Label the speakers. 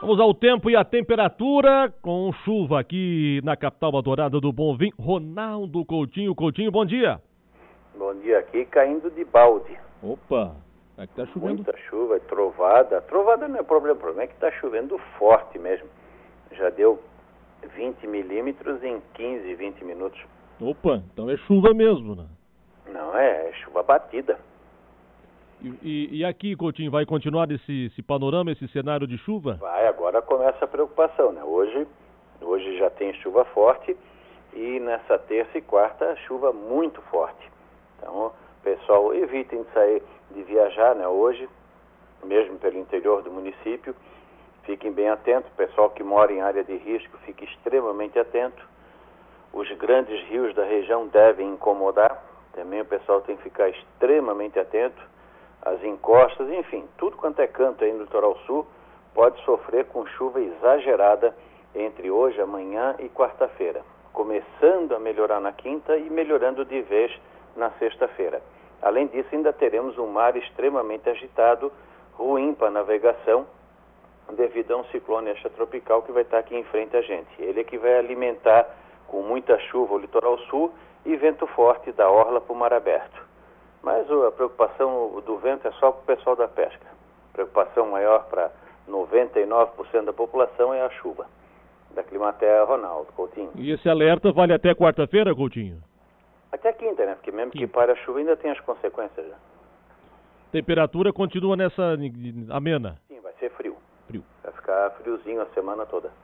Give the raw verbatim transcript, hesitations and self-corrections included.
Speaker 1: Vamos ao tempo e a temperatura, com chuva aqui na capital adorada do Bom Vinho. Ronaldo Coutinho. Coutinho, bom dia.
Speaker 2: Bom dia, aqui caindo de balde.
Speaker 1: Opa, é que tá chovendo.
Speaker 2: Muita chuva, trovada. Trovada não é problema, o problema é que tá chovendo forte mesmo. Já deu vinte milímetros em quinze, vinte minutos.
Speaker 1: Opa, então é chuva mesmo, né?
Speaker 2: Não, é, é chuva batida.
Speaker 1: E, e, e aqui, Coutinho, vai continuar esse, esse panorama, esse cenário de chuva?
Speaker 2: Vai, agora começa a preocupação, né? Hoje, hoje já tem chuva forte e nessa terça e quarta chuva muito forte. Então, pessoal, evitem de sair, de viajar, né? Hoje, mesmo pelo interior do município, fiquem bem atentos. Pessoal que mora em área de risco, fique extremamente atento. Os grandes rios da região devem incomodar. Também o pessoal tem que ficar extremamente atento. As encostas, enfim, tudo quanto é canto aí no litoral sul pode sofrer com chuva exagerada entre hoje, amanhã e quarta-feira, começando a melhorar na quinta e melhorando de vez na sexta-feira. Além disso, ainda teremos um mar extremamente agitado, ruim para navegação, devido a um ciclone extratropical que vai estar aqui em frente a gente. Ele é que vai alimentar com muita chuva o litoral sul e vento forte da orla para o mar aberto. Mas a preocupação do vento é só para o pessoal da pesca. A preocupação maior para noventa e nove por cento da população é a chuva. Da Climaterra, Ronaldo Coutinho.
Speaker 1: E esse alerta vale até quarta-feira, Coutinho?
Speaker 2: Até quinta, né? Porque mesmo
Speaker 1: Quinta.
Speaker 2: que pare a chuva ainda tem as consequências. Já.
Speaker 1: Temperatura continua nessa amena?
Speaker 2: Sim, vai ser frio.
Speaker 1: Frio.
Speaker 2: Vai ficar friozinho a semana toda.